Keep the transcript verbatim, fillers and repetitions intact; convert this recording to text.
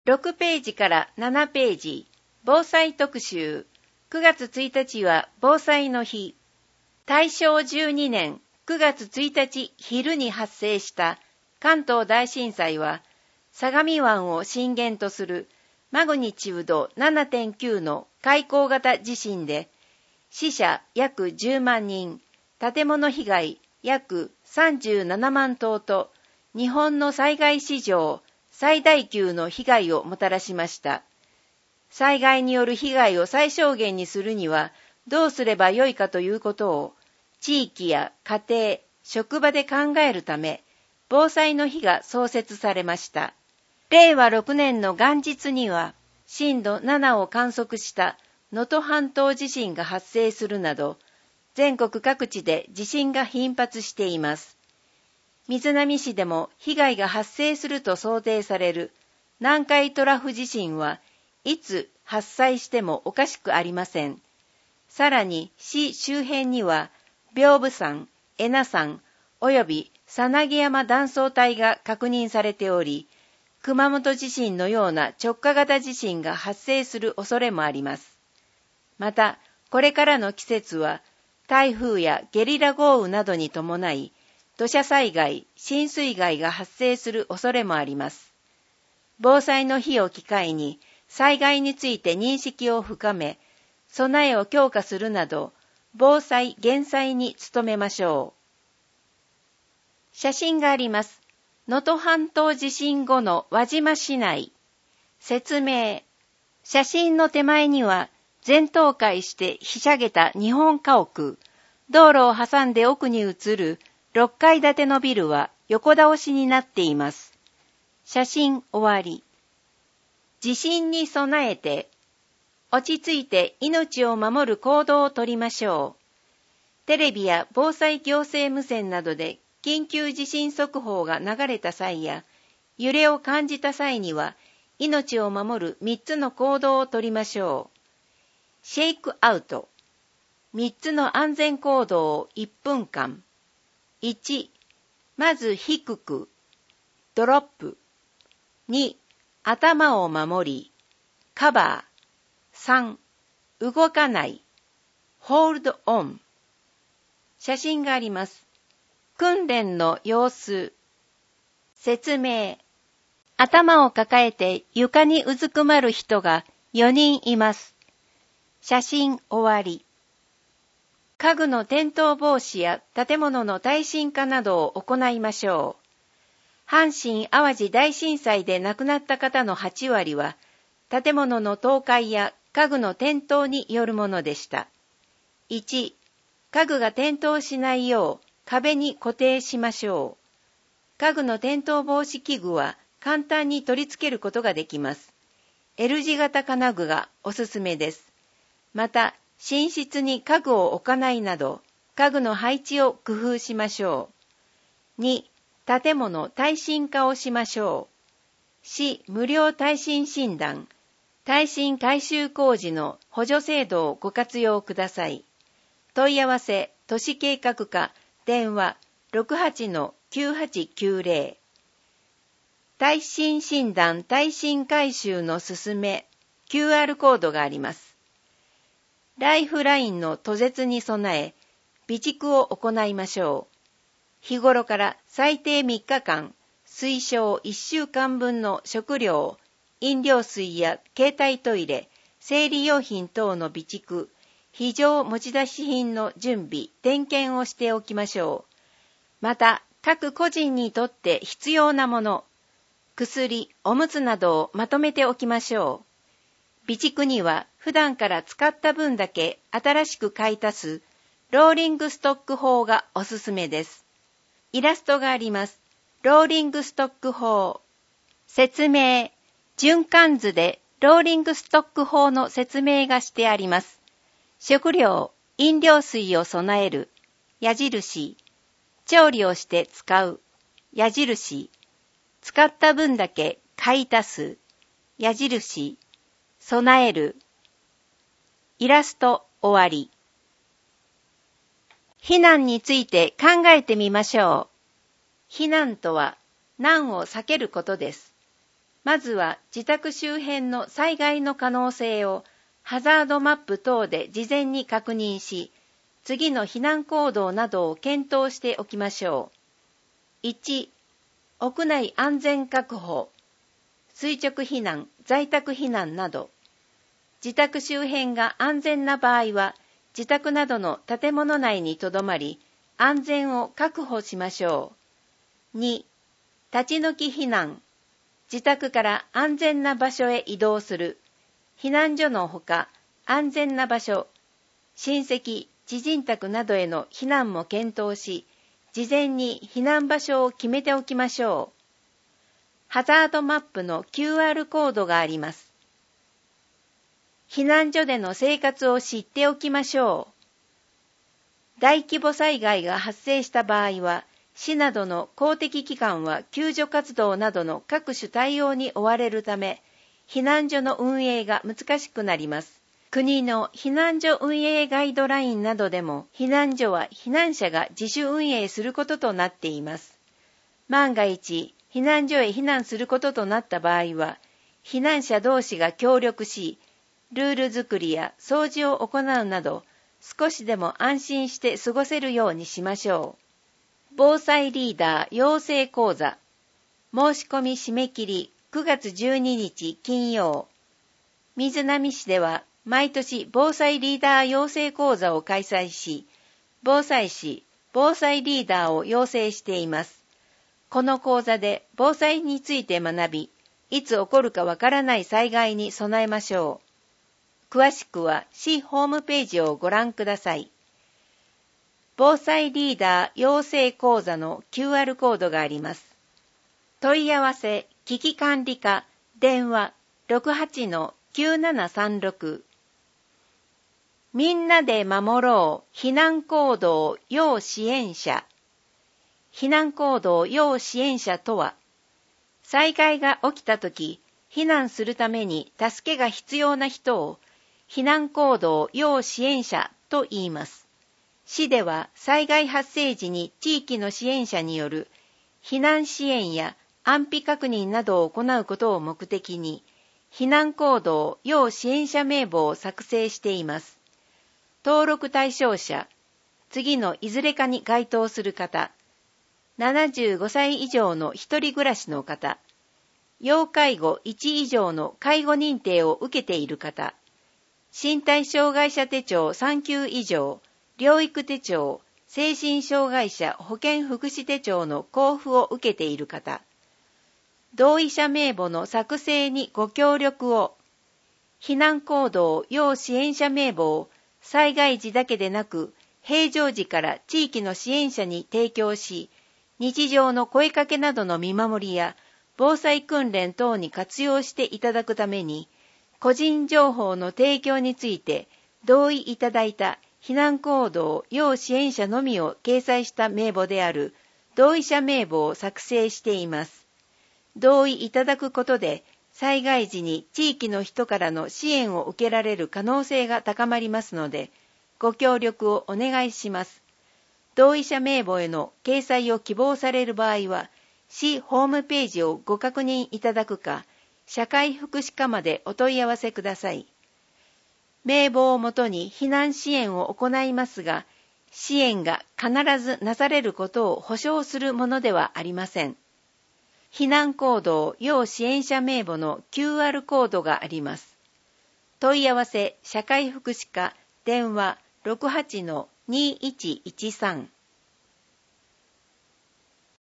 ろくページからななページ、防災特集。くがつついたちは防災の日。大正じゅうにねんくがつついたち昼に発生した関東大震災は、相模湾を震源とするマグニチュード ななてんきゅう の海溝型地震で、死者約じゅうまんにん、建物被害約さんじゅうななまんとうと、日本の災害史上最大級の被害をもたらしました。災害による被害を最小限にするにはどうすればよいかということを、地域や家庭、職場で考えるため、防災の日が創設されました。れいわろくねんの元日には、震度ななを観測した能登半島地震が発生するなど、全国各地で地震が頻発しています。瑞浪市でも被害が発生すると想定される南海トラフ地震はいつ発災してもおかしくありません。さらに市周辺には屏風山、恵那山およびさなぎ山断層帯が確認されており、熊本地震のような直下型地震が発生する恐れもあります。また、これからの季節は台風やゲリラ豪雨などに伴い、土砂災害、浸水害が発生する恐れもあります。防災の日を機会に、災害について認識を深め、備えを強化するなど、防災・減災に努めましょう。写真があります。能登半島地震後の輪島市内。説明。写真の手前には、全倒壊してひしゃげた日本家屋、道路を挟んで奥に映るろっかい建てのビルは横倒しになっています。写真終わり。地震に備えて、落ち着いて命を守る行動をとりましょう。テレビや防災行政無線などで緊急地震速報が流れた際や、揺れを感じた際には、命を守るみっつの行動をとりましょう。シェイクアウト。みっつの安全行動をいっぷんかん。いち、まず低く、ドロップ。に、頭を守り、カバー。さん、動かない、ホールドオン。写真があります。訓練の様子。説明。頭を抱えて床にうずくまる人がよにんいます。写真終わり。家具の転倒防止や建物の耐震化などを行いましょう。阪神・淡路大震災で亡くなった方のはちわりは、建物の倒壊や家具の転倒によるものでした。いち、家具が転倒しないよう壁に固定しましょう。家具の転倒防止器具は簡単に取り付けることができます。L 字型金具がおすすめです。また、寝室に家具を置かないなど、家具の配置を工夫しましょう。に、建物耐震化をしましょう。市無料耐震診断、耐震改修工事の補助制度をご活用ください。問い合わせ、都市計画課、電話 ろくはちのきゅうはちきゅうぜろ。耐震診断耐震改修のすすめ、キューアール コードがあります。ライフラインの途絶に備え、備蓄を行いましょう。日頃から最低みっかかん、推奨いっしゅうかんぶんの食料、飲料水や携帯トイレ、生理用品等の備蓄、非常持ち出し品の準備、点検をしておきましょう。また、各個人にとって必要なもの、薬、おむつなどをまとめておきましょう。備蓄には普段から使った分だけ新しく買い足すローリングストック法がおすすめです。イラストがあります。ローリングストック法。説明。循環図でローリングストック法の説明がしてあります。食料、飲料水を備える。矢印。調理をして使う。矢印。使った分だけ買い足す。矢印。備える。イラスト終わり。避難について考えてみましょう。避難とは難を避けることです。 まずは自宅周辺の災害の可能性をハザードマップ等で事前に確認し、次の避難行動などを検討しておきましょう。いち、屋内安全確保、垂直避難、在宅避難など。自宅周辺が安全な場合は、自宅などの建物内にとどまり、安全を確保しましょう。に、立ち退き避難、自宅から安全な場所へ移動する。避難所のほか、安全な場所、親戚、知人宅などへの避難も検討し、事前に避難場所を決めておきましょう。ハザードマップの キューアール コードがあります。避難所での生活を知っておきましょう。大規模災害が発生した場合は、市などの公的機関は救助活動などの各種対応に追われるため、避難所の運営が難しくなります。国の避難所運営ガイドラインなどでも、避難所は避難者が自主運営することとなっています。万が一、避難所へ避難することとなった場合は、避難者同士が協力し、ルール作りや掃除を行うなど、少しでも安心して過ごせるようにしましょう。防災リーダー養成講座。申し込み締め切りくがつじゅうににち金曜。瑞浪市では毎年防災リーダー養成講座を開催し、防災士、防災リーダーを養成しています。この講座で防災について学び、いつ起こるかわからない災害に備えましょう。詳しくは市ホームページをご覧ください。防災リーダー養成講座の キューアール コードがあります。問い合わせ危機管理課電話 ろくはちのきゅうななさんろく。みんなで守ろう避難行動要支援者。避難行動要支援者とは、災害が起きたとき、避難するために助けが必要な人を避難行動要支援者と言います。市では災害発生時に地域の支援者による避難支援や安否確認などを行うことを目的に、避難行動要支援者名簿を作成しています。登録対象者、次のいずれかに該当する方、ななじゅうごさい以上の一人暮らしの方、要介護いち以上の介護認定を受けている方、身体障害者手帳さんきゅう以上、療育手帳、精神障害者保健福祉手帳の交付を受けている方、同意者名簿の作成にご協力を、避難行動要支援者名簿を災害時だけでなく、平常時から地域の支援者に提供し、日常の声かけなどの見守りや防災訓練等に活用していただくために、個人情報の提供について同意いただいた避難行動要支援者のみを掲載した名簿である同意者名簿を作成しています。同意いただくことで、災害時に地域の人からの支援を受けられる可能性が高まりますので、ご協力をお願いします。同意者名簿への掲載を希望される場合は、市ホームページをご確認いただくか、社会福祉課までお問い合わせください。名簿をもとに避難支援を行いますが、支援が必ずなされることを保証するものではありません。避難行動要支援者名簿の キューアール コードがあります。問い合わせ社会福祉課電話 ろくはちのにいちいちさん。